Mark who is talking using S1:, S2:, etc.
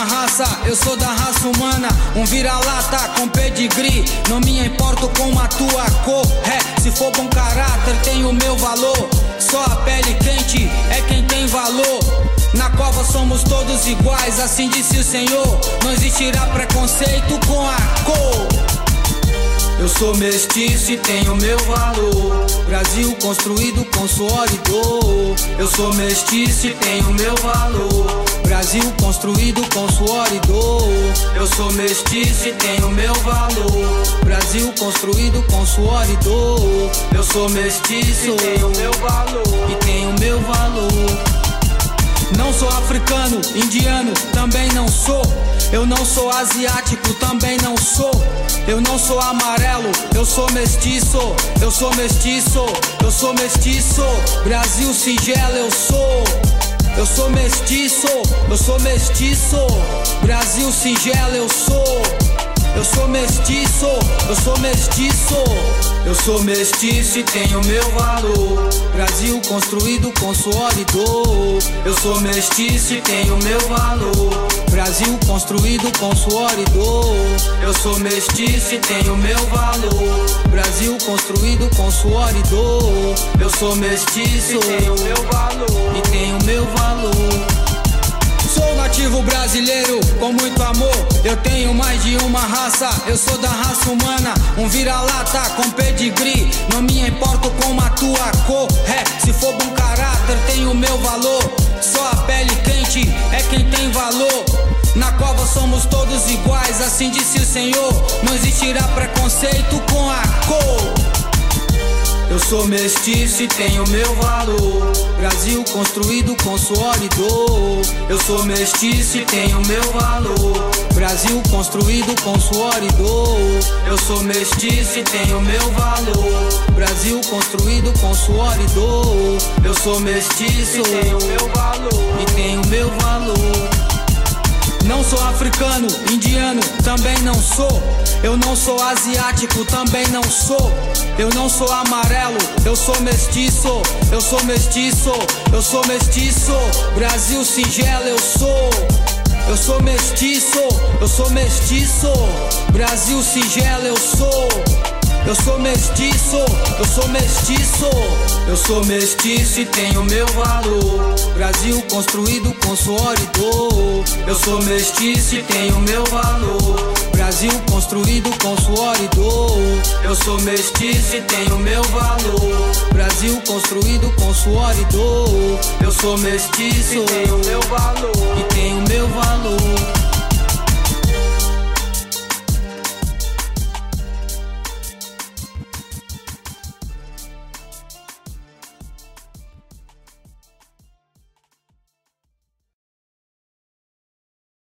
S1: raça, eu sou da raça humana. Um vira-lata com pedigree. Não me importo com a tua cor. Se for bom caráter, tem o meu valor. Só a pele quente é quem tem valor. Na cova somos todos iguais, assim disse o Senhor. Não existirá preconceito com a cor. Eu sou mestiço e tenho meu valor. Brasil construído com suor e dor. Eu sou mestiço e tenho meu valor. Brasil construído com suor e dor. Eu sou mestiço e tenho meu valor. Brasil construído com suor e dor. Eu sou mestiço e tenho meu valor. E tenho meu valor. Não sou africano, indiano, também não sou. Eu não sou asiático, também não sou. Eu não sou amarelo, eu sou mestiço. Eu sou mestiço, eu sou mestiço. Brasil singelo, eu sou. Eu sou mestiço, eu sou mestiço. Brasil singelo, eu sou. Eu sou mestiço, eu sou mestiço. Eu sou mestiço e tenho meu valor. Brasil construído com suor e dor. Eu sou mestiço e tenho meu valor. Brasil construído com suor e dor. Eu sou mestiço e tenho meu valor. Brasil construído com suor e dor. Eu sou mestiço e tenho meu valor. E tenho meu valor. Sou nativo brasileiro com muito amor. Eu tenho mais de uma raça, eu sou da raça humana. Um vira-lata com pedigree. Não me importo com a tua cor. Se for bom caráter, tem o meu valor. Só a pele quente é quem tem valor. Na cova somos todos iguais, assim disse o Senhor. Não existirá preconceito com a cor. Eu sou mestiço e tenho meu valor. Brasil construído com suor e dor. Eu sou mestiço e tenho meu valor. Brasil construído com suor e dor. Eu sou mestiço e tenho meu valor. Brasil construído com suor e dor. Eu sou mestiço e tenho meu valor. E tenho meu valor. Não sou africano, indiano, também não sou. Eu não sou asiático, também não sou. Eu não sou amarelo, eu sou mestiço. Eu sou mestiço, eu sou mestiço. Brasil singelo, eu sou. Eu sou mestiço, eu sou mestiço. Brasil singelo, eu sou. Eu sou mestiço, eu sou mestiço. Eu sou mestiço e tenho meu valor. Brasil construído com suor e dor. Eu sou mestiço e tenho meu valor. Brasil construído com suor e dor. Eu sou mestiço e tenho meu valor. Brasil construído com suor e dor. Eu sou mestiço e tenho meu valor.